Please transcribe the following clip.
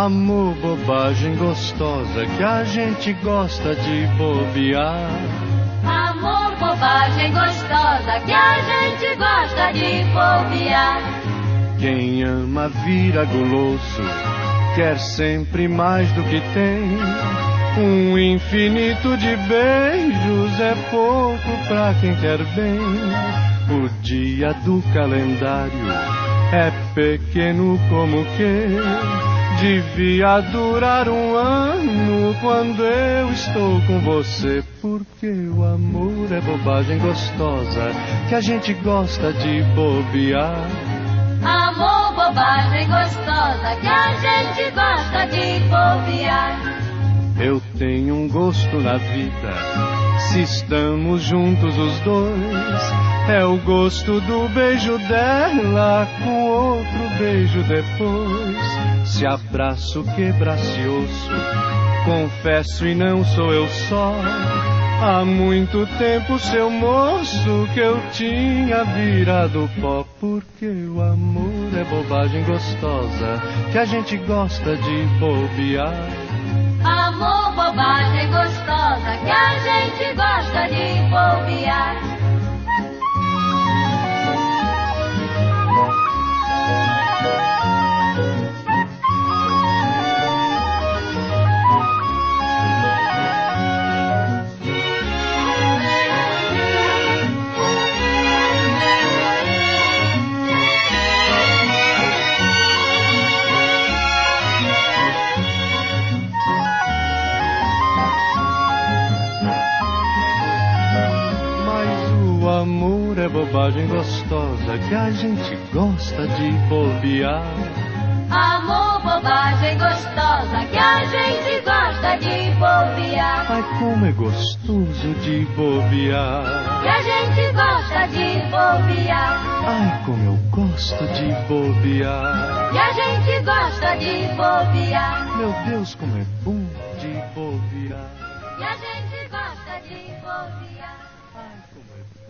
Amor, bobagem gostosa que a gente gosta de bobear. Amor, bobagem gostosa que a gente gosta de bobear. Quem ama vira goloso, quer sempre mais do que tem. Um infinito de beijos é pouco pra quem quer bem. O dia do calendário é pequeno como que devia durar um ano quando eu estou com você. Porque o amor é bobagem gostosa que a gente gosta de bobear. Amor, bobagem gostosa que a gente gosta de bobear. Eu tenho um gosto na vida, se estamos juntos os dois. É o gosto do beijo dela com outro beijo depois. Se abraço quebrasse osso, confesso e não sou eu só. Há muito tempo, seu moço, que eu tinha virado pó. Porque o amor é bobagem gostosa que a gente gosta de bobear. Amor, bobagem gostosa que a gente gosta de bobear. Amor é bobagem gostosa que a gente gosta de bobear. Amor, bobagem gostosa que a gente gosta de bobear. Ai, como é gostoso de bobear. Que a gente gosta de bobear. Ai, como eu gosto de bobear. Que a gente gosta de bobear. Meu Deus, como é bom de bobear. Que a gente gosta de bobear. Ai, como é bom.